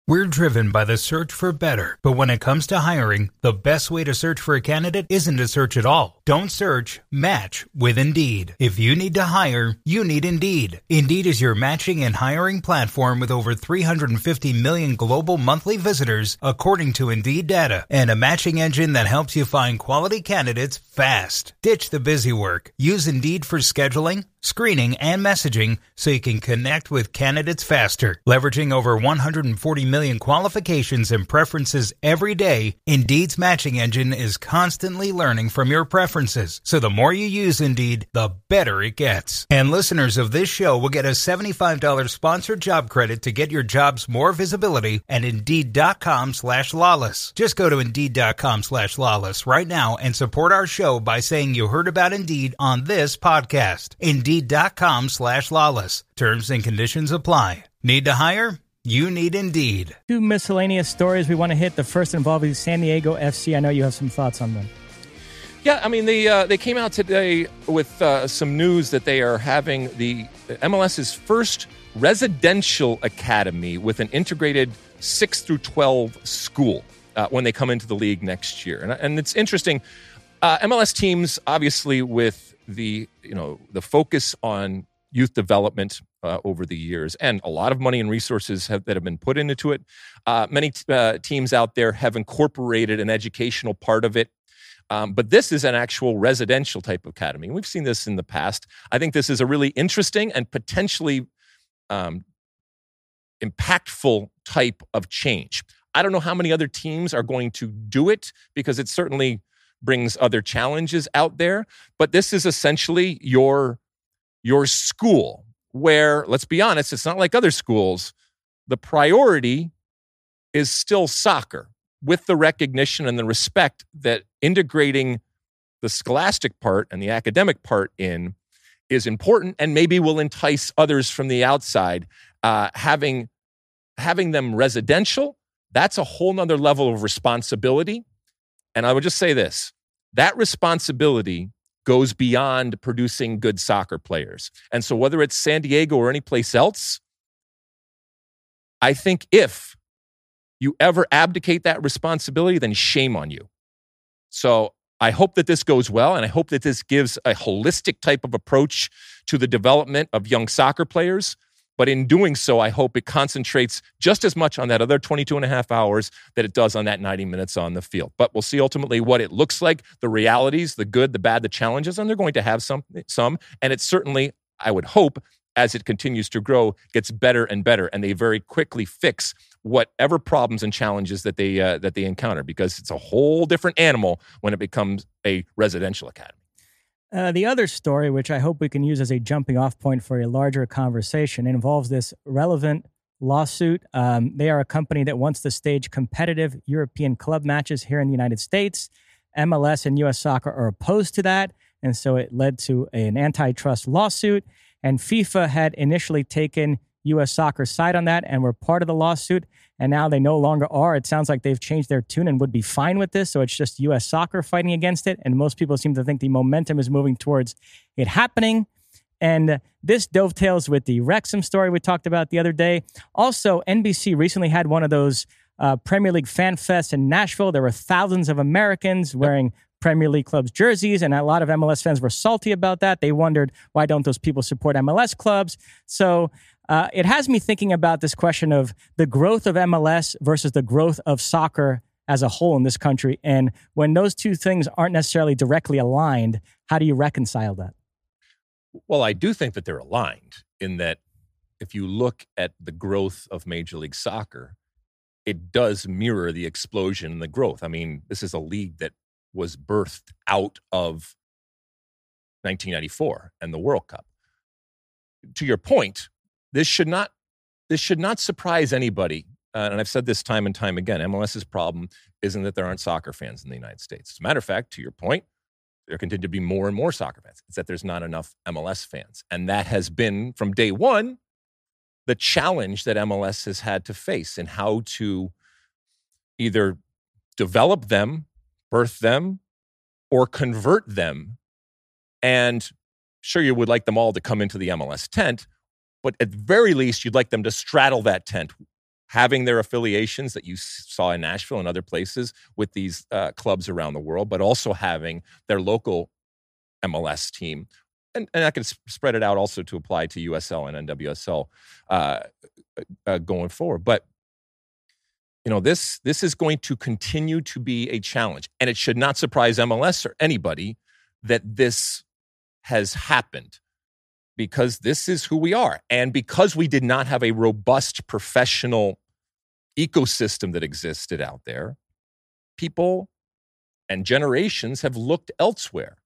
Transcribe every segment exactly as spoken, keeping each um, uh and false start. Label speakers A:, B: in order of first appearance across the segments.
A: We're driven by the search for better, but when it comes to hiring, the best way to search for a candidate isn't to search at all. Don't search, match with Indeed. If you need to hire, you need Indeed. Indeed is your matching and hiring platform with over three hundred fifty million global monthly visitors, according to Indeed data, and a matching engine that helps you find quality candidates fast. Ditch the busy work. Use Indeed for scheduling, screening, and messaging so you can connect with candidates faster. Leveraging over one hundred forty million qualifications and preferences every day, Indeed's matching engine is constantly learning from your preferences. So the more you use Indeed, the better it gets. And listeners of this show will get a seventy-five dollars sponsored job credit to get your jobs more visibility at Indeed.com slash lawless. Just go to Indeed.com slash lawless right now and support our show by saying you heard about Indeed on this podcast. Indeed.com slash lawless. Terms and conditions apply. Need to hire? You need Indeed.
B: Two miscellaneous stories we want to hit. The first involving San Diego F C. I know you have some thoughts on them.
C: Yeah, I mean, they uh, they came out today with uh, some news that they are having the MLS's first residential academy with an integrated six through twelve school uh, when they come into the league next year. And, and it's interesting. Uh, M L S teams, obviously, with the you know the focus on youth development uh, over the years, and a lot of money and resources have, that have been put into it. Uh, many t- uh, teams out there have incorporated an educational part of it. Um, but this is an actual residential type of academy. We've seen this in the past. I think this is a really interesting and potentially um, impactful type of change. I don't know how many other teams are going to do it because it certainly brings other challenges out there. But this is essentially your, your school where, let's be honest, it's not like other schools. The priority is still soccer, with the recognition and the respect that integrating the scholastic part and the academic part in is important and maybe will entice others from the outside. Uh, having, having them residential, that's a whole nother level of responsibility. And I would just say this, that responsibility goes beyond producing good soccer players. And so whether it's San Diego or any place else, I think if you ever abdicate that responsibility, then shame on you. So I hope that this goes well, and I hope that this gives a holistic type of approach to the development of young soccer players. But in doing so, I hope it concentrates just as much on that other twenty-two and a half hours that it does on that ninety minutes on the field. But we'll see ultimately what it looks like, the realities, the good, the bad, the challenges, and they're going to have some, some. And it's certainly, I would hope, as it continues to grow, gets better and better, and they very quickly fix whatever problems and challenges that they uh, that they encounter, because it's a whole different animal when it becomes a residential academy.
B: Uh, the other story, which I hope we can use as a jumping off point for a larger conversation, involves this relevant lawsuit. Um, they are a company that wants to stage competitive European club matches here in the United States. M L S and U S Soccer are opposed to that, and so it led to an antitrust lawsuit. And FIFA had initially taken U S Soccer's side on that and were part of the lawsuit, and now they no longer are. It sounds like they've changed their tune and would be fine with this, so it's just U S Soccer fighting against it, and most people seem to think the momentum is moving towards it happening. And this dovetails with the Wrexham story we talked about the other day. Also, N B C recently had one of those uh, Premier League fan fests in Nashville. There were thousands of Americans wearing Premier League clubs jerseys, and a lot of M L S fans were salty about that. They wondered, why don't those people support M L S clubs? So uh, it has me thinking about this question of the growth of M L S versus the growth of soccer as a whole in this country. And when those two things aren't necessarily directly aligned, how do you reconcile that?
C: Well, I do think that they're aligned in that if you look at the growth of Major League Soccer, it does mirror the explosion and the growth. I mean, this is a league that was birthed out of nineteen ninety-four and the World Cup. To your point, this should not this should not surprise anybody. Uh, and I've said this time and time again. MLS's problem isn't that there aren't soccer fans in the United States. As a matter of fact, to your point, there continue to be more and more soccer fans. It's that there's not enough M L S fans. And that has been, from day one, the challenge that M L S has had to face in how to either develop them, birth them, or convert them. And sure, you would like them all to come into the M L S tent, but at the very least, you'd like them to straddle that tent having their affiliations that you saw in Nashville and other places with these uh, clubs around the world, but also having their local M L S team. And, and I can spread it out also to apply to U S L and N W S L uh, uh, going forward. But, you know, this this is going to continue to be a challenge. And it should not surprise M L S or anybody that this has happened, because this is who we are. And because we did not have a robust professional ecosystem that existed out there, people and generations have looked elsewhere.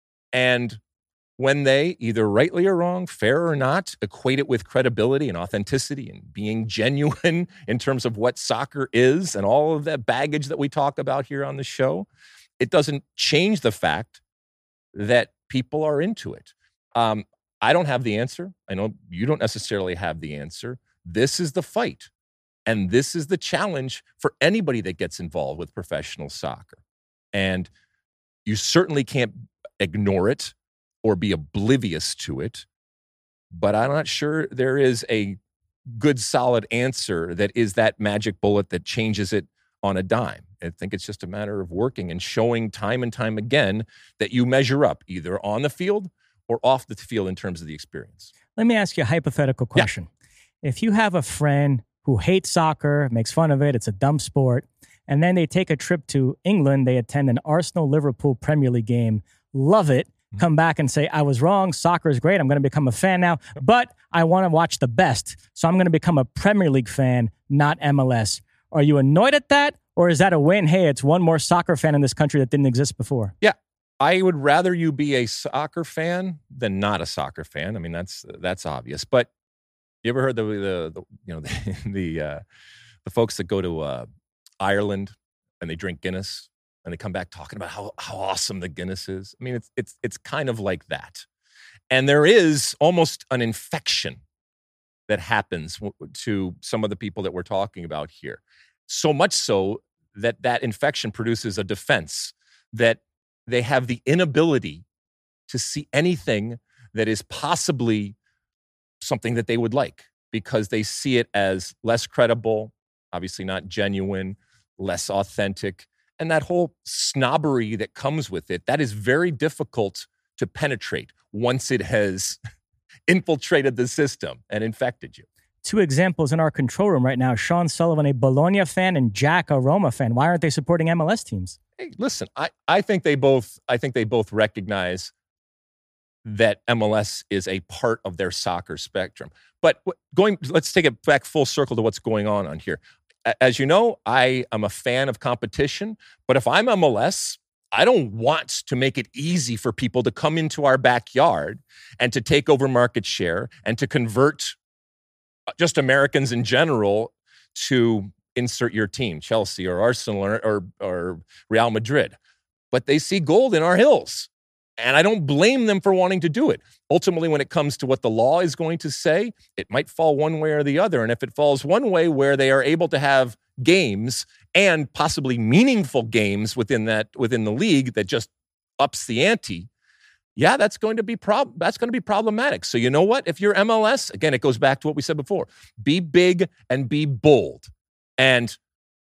C: And when they, either rightly or wrong, fair or not, equate it with credibility and authenticity and being genuine in terms of what soccer is and all of that baggage that we talk about here on the show, it doesn't change the fact that people are into it. Um, I don't have the answer. I know you don't necessarily have the answer. This is the fight. And this is the challenge for anybody that gets involved with professional soccer. And you certainly can't ignore it or be oblivious to it. But I'm not sure there is a good, solid answer that is that magic bullet that changes it on a dime. I think it's just a matter of working and showing time and time again that you measure up either on the field or off the field in terms of the experience.
B: Let me ask you a hypothetical question. Yeah. If you have a friend who hates soccer, makes fun of it, it's a dumb sport, and then they take a trip to England, they attend an Arsenal-Liverpool Premier League game, love it, mm-hmm. come back and say, I was wrong, soccer is great, I'm going to become a fan now, but I want to watch the best, so I'm going to become a Premier League fan, not M L S. Are you annoyed at that, or is that a win? Hey, it's one more soccer fan in this country that didn't exist before.
C: Yeah. I would rather you be a soccer fan than not a soccer fan. I mean, that's that's obvious. But you ever heard the the, the you know the the, uh, the folks that go to uh, Ireland and they drink Guinness and they come back talking about how how awesome the Guinness is? I mean, it's it's it's kind of like that. And there is almost an infection that happens to some of the people that we're talking about here. So much so that that infection produces a defense that they have the inability to see anything that is possibly something that they would like, because they see it as less credible, obviously not genuine, less authentic. And that whole snobbery that comes with it, that is very difficult to penetrate once it has infiltrated the system and infected you.
B: Two examples in our control room right now. Sean Sullivan, a Bologna fan, and Jack, a Roma fan. Why aren't they supporting M L S teams?
C: Hey, listen, I, I think they both I think they both recognize that M L S is a part of their soccer spectrum. But going, let's take it back full circle to what's going on on here. As you know, I am a fan of competition, but if I'm M L S, I don't want to make it easy for people to come into our backyard and to take over market share and to convert just Americans in general to insert your team, Chelsea or Arsenal or, or, or Real Madrid. But they see gold in our hills. And I don't blame them for wanting to do it. Ultimately, when it comes to what the law is going to say, it might fall one way or the other. And if it falls one way where they are able to have games and possibly meaningful games within that within the league that just ups the ante, yeah, that's going to be prob- that's going to be problematic. So you know what? If you're M L S, again, it goes back to what we said before. Be big and be bold and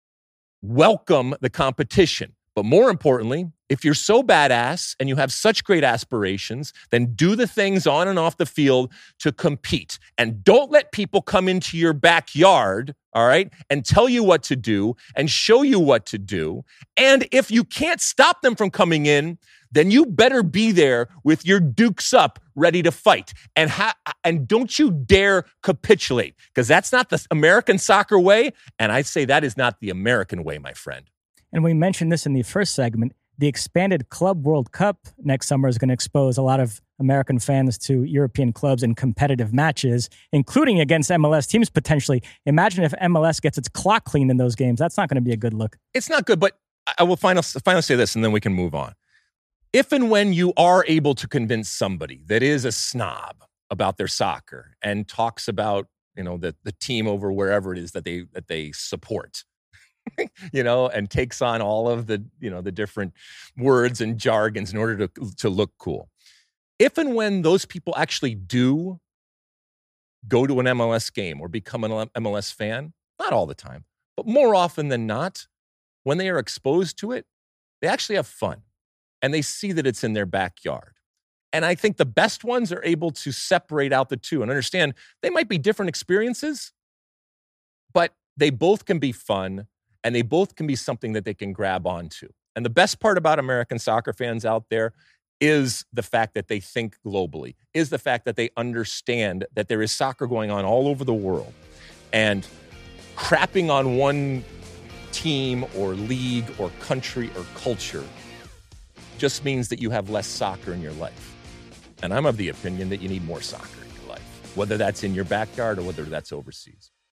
C: welcome the competition. But more importantly, if you're so badass and you have such great aspirations, then do the things on and off the field to compete. And don't let people come into your backyard, all right, and tell you what to do and show you what to do. And if you can't stop them from coming in, then you better be there with your dukes up, ready to fight. And ha- and don't you dare capitulate, because that's not the American soccer way. And I say that is not the American way, my friend.
B: And we mentioned this in the first segment. The expanded Club World Cup next summer is going to expose a lot of American fans to European clubs in competitive matches, including against M L S teams potentially. Imagine if M L S gets its clock cleaned in those games. That's not going to be a good look.
C: It's not good, but I will finally, finally say this, and then we can move on. If and when you are able to convince somebody that is a snob about their soccer and talks about, you know, the, the team over wherever it is that they that they support, you know, and takes on all of the, you know, the different words and jargons in order to, to look cool. If and when those people actually do go to an M L S game or become an M L S fan, not all the time, but more often than not, when they are exposed to it, they actually have fun and they see that it's in their backyard. And I think the best ones are able to separate out the two and understand they might be different experiences, but they both can be fun and they both can be something that they can grab onto. And the best part about American soccer fans out there is the fact that they think globally, is the fact that they understand that there is soccer going on all over the world. And crapping on one team or league or country or culture just means that you have less soccer in your life. And I'm of the opinion that you need more soccer in your life, whether that's in your backyard or whether that's overseas.